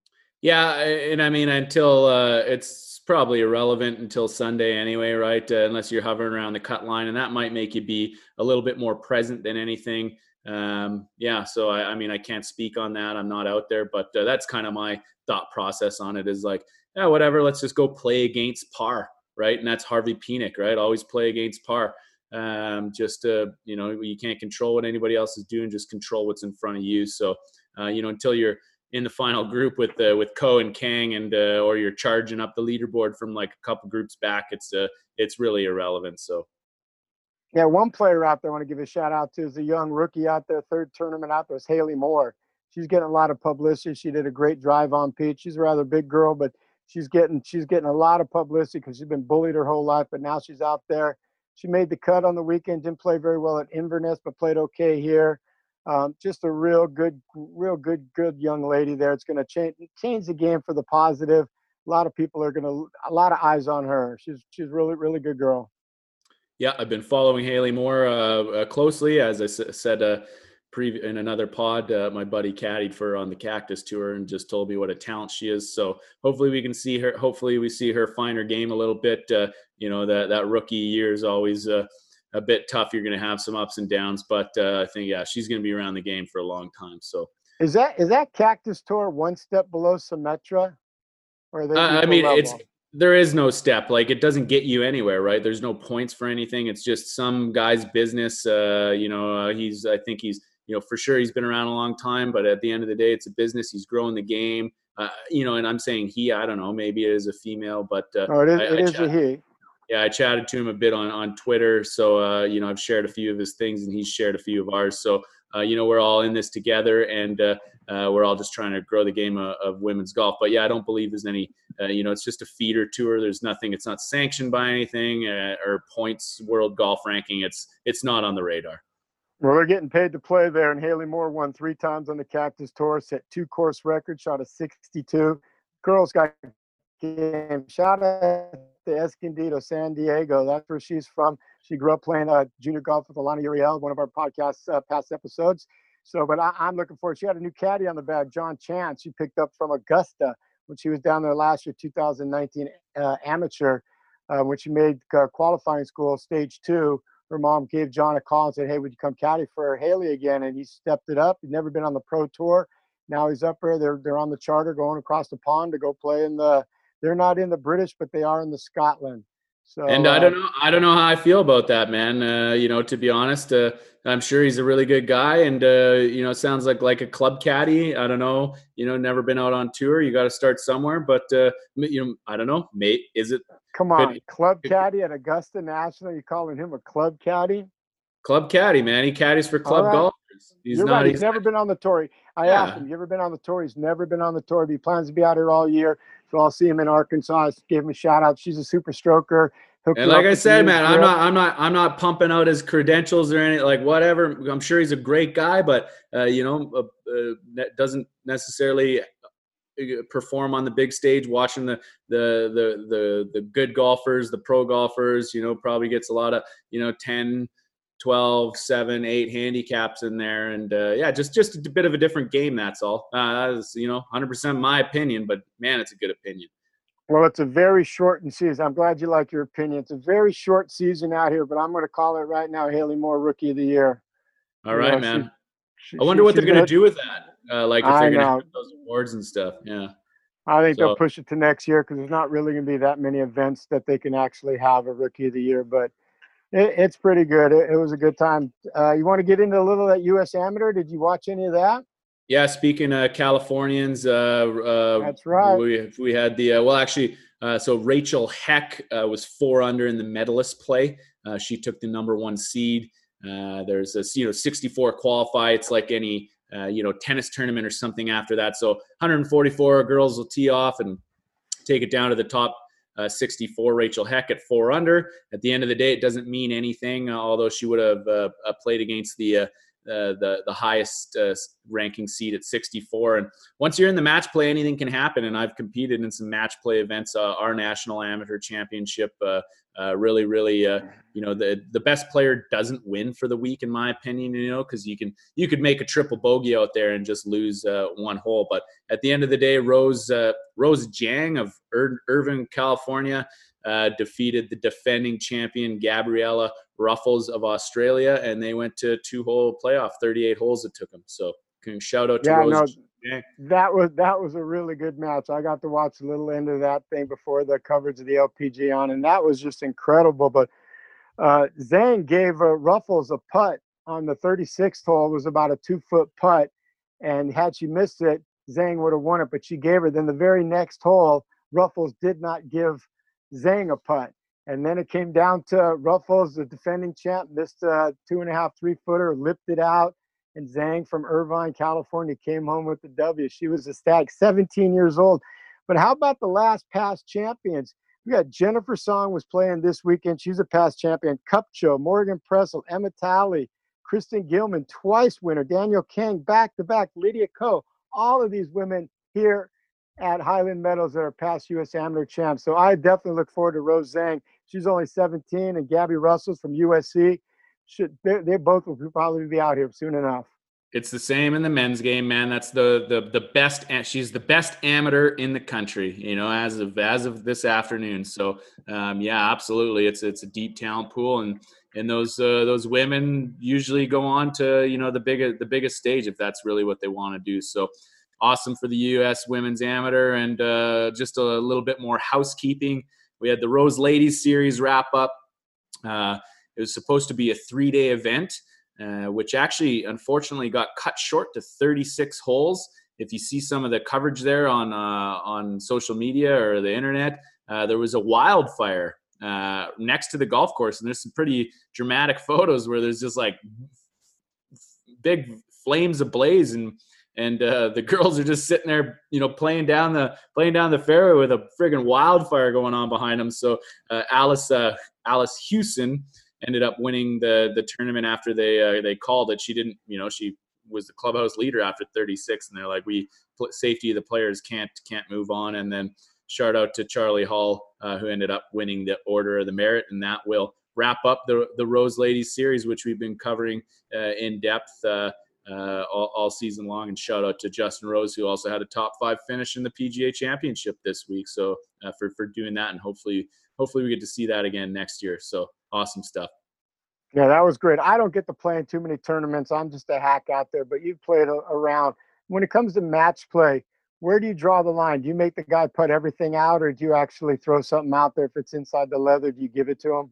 Yeah, and I mean, until uh, it's probably irrelevant until Sunday anyway, right? Uh, unless you're hovering around the cut line, and that might make you be a little bit more present than anything. Um, yeah, so I, I mean, I can't speak on that. I'm not out there, but uh, that's kind of my thought process on it is like, yeah, whatever, let's just go play against par, right? And that's Harvey Penick, right? Always play against par. Um, just, uh, you know, you can't control what anybody else is doing, just control what's in front of you. So, uh, you know, until you're in the final group with uh, with Ko and Kang, and uh, or you're charging up the leaderboard from like a couple groups back, it's uh, it's really irrelevant. So. Yeah, one player out there I want to give a shout out to is a young rookie out there, third tournament out there, is Haley Moore. She's getting a lot of publicity. She did a great drive on Pete. She's a rather big girl, but she's getting she's getting a lot of publicity because she's been bullied her whole life, but now she's out there. She made the cut on the weekend, didn't play very well at Inverness, but played okay here. Um, just a real good, real good, good young lady there. It's going to change change the game for the positive. A lot of people are going to, a lot of eyes on her. She's she's really, really good girl. Yeah, I've been following Haley Moore uh, uh, closely. As I s- said uh, pre- in another pod, uh, my buddy caddied for her on the Cactus Tour and just told me what a talent she is. So hopefully we can see her. Hopefully we see her find her game a little bit. Uh, you know, that that rookie year is always uh, a bit tough. You're going to have some ups and downs, but uh, I think yeah, she's going to be around the game for a long time. So is that is that Cactus Tour one step below Symetra, or are they uh, I mean, level? it's. There is no step. Like, it doesn't get you anywhere, right? There's no points for anything. It's just some guy's business. Uh, you know, uh, he's, I think he's, you know, for sure he's been around a long time, but at the end of the day, it's a business. He's growing the game. Uh, you know, and I'm saying he, I don't know, maybe it is a female, but uh, oh, it is, I, it I is chat, a he. Yeah, I chatted to him a bit on, on Twitter. So, uh, you know, I've shared a few of his things and he's shared a few of ours. So uh, you know, we're all in this together, and uh, uh, we're all just trying to grow the game of, of women's golf. But yeah, I don't believe there's any, uh, you know, it's just a feeder tour. There's nothing, it's not sanctioned by anything uh, or points world golf ranking. It's, it's not on the radar. Well, they're getting paid to play there, and Haley Moore won three times on the Cactus Tour, set two course records, shot a sixty-two. Girls got game. Shout out to Escondido, San Diego. That's where she's from. She grew up playing uh, junior golf with Alana Uriel, one of our podcast uh, past episodes. So, but I, I'm looking forward. She had a new caddy on the bag, John Chance. She picked up from Augusta when she was down there last year, two thousand nineteen uh, amateur, uh, when she made uh, qualifying school, stage two. Her mom gave John a call and said, hey, would you come caddy for Haley again? And he stepped it up. He'd never been on the pro tour. Now he's up there. They're, they're on the charter going across the pond to go play in the, they're not in the British, but they are in the Scotland. So, and I uh, don't know, I don't know how I feel about that, man. Uh, you know, to be honest, uh, I'm sure he's a really good guy, and uh, you know, sounds like like a club caddy. I don't know, you know, never been out on tour. You got to start somewhere, but uh, you know, I don't know, mate. Is it? Come on, could, club caddy at Augusta National. You calling him a club caddy? Club caddy, man. He caddies for club right. golfers. He's You're not. right. He's, he's never been on the tour. I yeah. asked him, "You ever been on the tour?" He's never been on the tour. But he plans to be out here all year, so I'll see him in Arkansas. I gave him a shout out. She's a super stroker. And like I said, man, I'm not, I'm not, I'm not pumping out his credentials or anything. Like whatever. I'm sure he's a great guy, but uh, you know, uh, uh, doesn't necessarily perform on the big stage. Watching the, the the the the good golfers, the pro golfers, you know, probably gets a lot of, you know, ten, twelve, seven, eight handicaps in there, and uh, yeah, just just a bit of a different game. That's all. Uh, that is, you know, one hundred percent my opinion, but man, it's a good opinion. Well, it's a very shortened season. I'm glad you like your opinion. It's a very short season out here, but I'm going to call it right now, Haley Moore, Rookie of the Year. All you right, know, man. She, she, I wonder what they're going to do with that. Uh, like if they're going to have those awards and stuff. Yeah. I think so. they'll push it to next year because there's not really going to be that many events that they can actually have a Rookie of the Year. But it, it's pretty good. It, it was a good time. Uh, you want to get into a little of that U S Amateur? Did you watch any of that? Yeah, speaking of Californians, uh, uh, that's right. We, we had the uh, well, actually, uh, so Rachel Heck uh, was four under in the medalist play. Uh, she took the number one seed. Uh, there's a you know sixty-four qualify. It's like any uh, you know tennis tournament or something after that. So one hundred forty-four girls will tee off and take it down to the top uh, sixty-four. Rachel Heck at four under. At the end of the day, it doesn't mean anything. Uh, although she would have uh, played against the uh, Uh, the the highest uh, ranking seed at sixty-four. And once you're in the match play, anything can happen. And I've competed in some match play events. Uh, our national amateur championship, uh, uh, really, really, uh, you know, the the best player doesn't win for the week, in my opinion. You know, because you can you could make a triple bogey out there and just lose uh, one hole. But at the end of the day, Rose uh, Rose Jang of Ir- Irvine, California, uh, defeated the defending champion Gabriella Ruffles of Australia, and they went to two-hole playoff, thirty-eight holes it took them. So can shout out to yeah, Rose. No, yeah. That was that was a really good match. I got to watch a little end of that thing before the coverage of the L P G on, and that was just incredible. But uh, Zhang gave uh, Ruffles a putt on the thirty-sixth hole. It was about a two-foot putt, and had she missed it, Zhang would have won it, but she gave her. Then the very next hole, Ruffles did not give Zhang a putt. And then it came down to Ruffles, the defending champ, missed a two and a half, three footer, lipped it out. And Zhang from Irvine, California, came home with the W. She was ecstatic, seventeen years old. But how about the last past champions? We got Jennifer Song was playing this weekend. She's a past champion. Kupcho, Morgan Pressel, Emma Talley, Kristen Gilman, twice winner. Daniel Kang, back-to-back. Lydia Ko. All of these women here at Highland Meadows that are past U S Amateur champs. So I definitely look forward to Rose Zhang. She's only seventeen, and Gabby Russell's from U S C. Should they, they both will probably be out here soon enough. It's the same in the men's game, man. That's the the the best. She's the best amateur in the country, you know, as of as of this afternoon. So um, yeah, absolutely, it's it's a deep talent pool, and and those uh, those women usually go on to you know the big the biggest stage if that's really what they want to do. So. Awesome for the U S Women's Amateur. And uh, just a little bit more housekeeping. We had the Rose Ladies Series wrap up. Uh, it was supposed to be a three-day event, uh, which actually, unfortunately, got cut short to thirty-six holes. If you see some of the coverage there on uh, on social media or the internet, uh, there was a wildfire uh, next to the golf course. And there's some pretty dramatic photos where there's just like big flames ablaze, and and uh, the girls are just sitting there, you know, playing down the playing down the fairway with a friggin' wildfire going on behind them. So uh, Alice uh, Alice Hewson ended up winning the the tournament after they uh, they called it. She didn't, you know, she was the clubhouse leader after thirty-six, and they're like, we safety of the players can't can't move on. And then shout out to Charlie Hall, uh, who ended up winning the Order of the Merit, and that will wrap up the the Rose Ladies series, which we've been covering uh, in depth uh, uh, all, all season long. And shout out to Justin Rose, who also had a top five finish in the P G A Championship this week. So uh, for for doing that, and hopefully hopefully we get to see that again next year. So awesome stuff. Yeah, that was great. I don't get to play in too many tournaments. I'm just a hack out there, but you've played a, around. When it comes to match play, where do you draw the line? Do you make the guy put everything out, or do you actually throw something out there? If it's inside the leather, do you give it to him?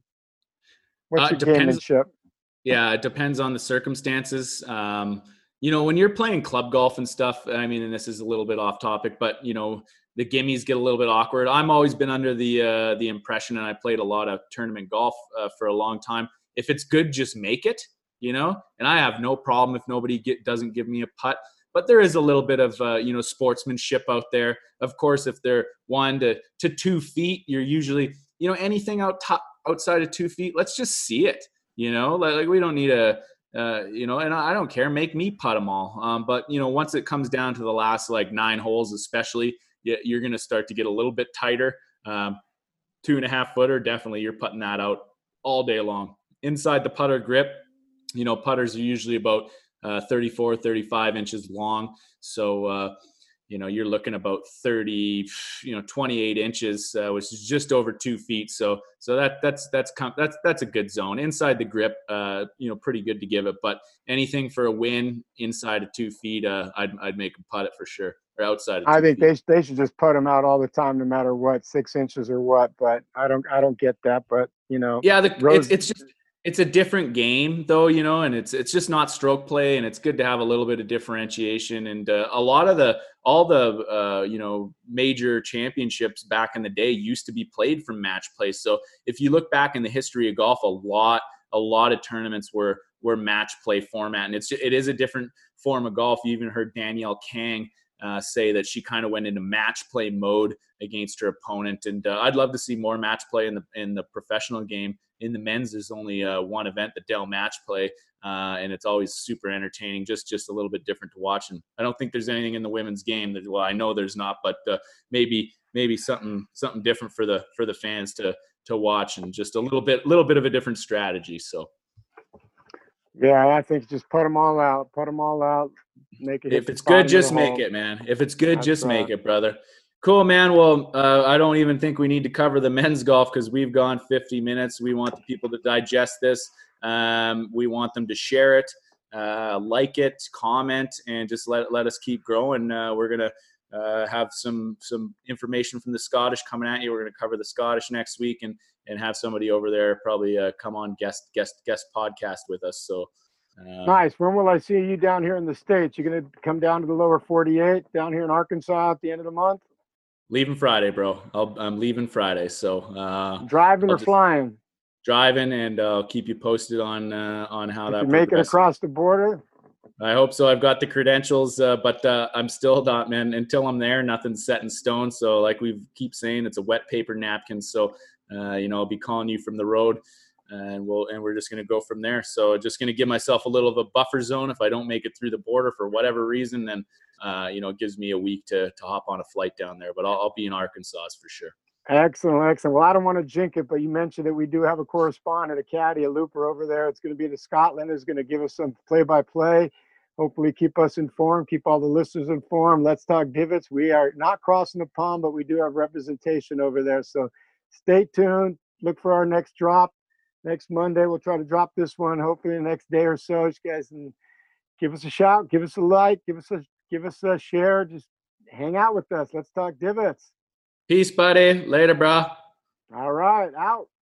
What's Uh, your depends. gamemanship? Yeah, it depends on the circumstances. Um, you know, when you're playing club golf and stuff, I mean, and this is a little bit off topic, but you know, the gimmies get a little bit awkward. I'm always been under the uh, the impression, and I played a lot of tournament golf uh, for a long time. If it's good, just make it, you know, and I have no problem if nobody get, doesn't give me a putt. But there is a little bit of, uh, you know, sportsmanship out there. Of course, if they're one to, to two feet, you're usually, you know, anything out top, outside of two feet, let's just see it, you know, like, like we don't need a, uh, you know, and I don't care, make me putt them all. Um, but, you know, once it comes down to the last like nine holes, especially, you're going to start to get a little bit tighter. Um, two and a half footer, definitely you're putting that out all day long. Inside the putter grip, you know, putters are usually about uh, thirty-four, thirty-five inches long. So, uh, you know, you're looking about thirty, you know, twenty-eight inches, uh, which is just over two feet. So, so that that's that's that's that's a good zone inside the grip. Uh, you know, pretty good to give it. But anything for a win inside of two feet, uh, I'd I'd make them putt it for sure. Or outside of two I think feet. they they should just put them out all the time, no matter what, six inches or what. But I don't I don't get that. But you know, yeah, the, Rose, it's it's just. It's a different game, though, you know, and it's it's just not stroke play, and it's good to have a little bit of differentiation. And uh, a lot of the all the uh, you know major championships back in the day used to be played from match play. So if you look back in the history of golf, a lot a lot of tournaments were were match play format, and it's it is a different form of golf. You even heard Danielle Kang uh, say that she kind of went into match play mode against her opponent, and uh, I'd love to see more match play in the in the professional game. In the men's, there's only uh, one event, the Dell Match Play, uh, and it's always super entertaining, just just a little bit different to watch. And I don't think there's anything in the women's game that, well, I know there's not, but uh, maybe maybe something something different for the for the fans to to watch, and just a little bit little bit of a different strategy. So, yeah, I think just put them all out, put them all out, make it. if it's good, just make it, man. If it's good, That's just right. make it, brother. Cool, man. Well, uh, I don't even think we need to cover the men's golf because we've gone fifty minutes. We want the people to digest this. Um, we want them to share it, uh, like it, comment, and just let let us keep growing. Uh, we're gonna uh, have some some information from the Scottish coming at you. We're gonna cover the Scottish next week, and and have somebody over there probably uh, come on guest guest guest podcast with us. So. Um, nice. When will I see you down here in the States? You're gonna come down to the lower forty-eight, down here in Arkansas at the end of the month? Leaving Friday, bro. I'll, I'm leaving Friday. So uh, driving I'll or flying? Driving, and I'll keep you posted on uh, on how If that you make it progresses. across the border. I hope so. I've got the credentials, uh, but uh, I'm still not, man. Until I'm there, nothing's set in stone. So, like we keep saying, it's a wet paper napkin. So, uh, you know, I'll be calling you from the road, and we'll and we're just gonna go from there. So, just gonna give myself a little of a buffer zone if I don't make it through the border for whatever reason. Then, uh, you know, it gives me a week to to hop on a flight down there. But I'll, I'll be in Arkansas for sure. Excellent, excellent. Well, I don't want to jinx it, but you mentioned that we do have a correspondent, a caddy, a looper over there. It's going to be the Scotland is going to give us some play-by-play. Hopefully keep us informed, keep all the listeners informed. Let's Talk Divots. We are not crossing the pond, but we do have representation over there. So stay tuned. Look for our next drop. Next Monday, we'll try to drop this one, hopefully the next day or so. You guys can give us a shout, give us a like, give us a, give us a share. Just hang out with us. Let's Talk Divots. Peace, buddy. Later, bro. All right, out.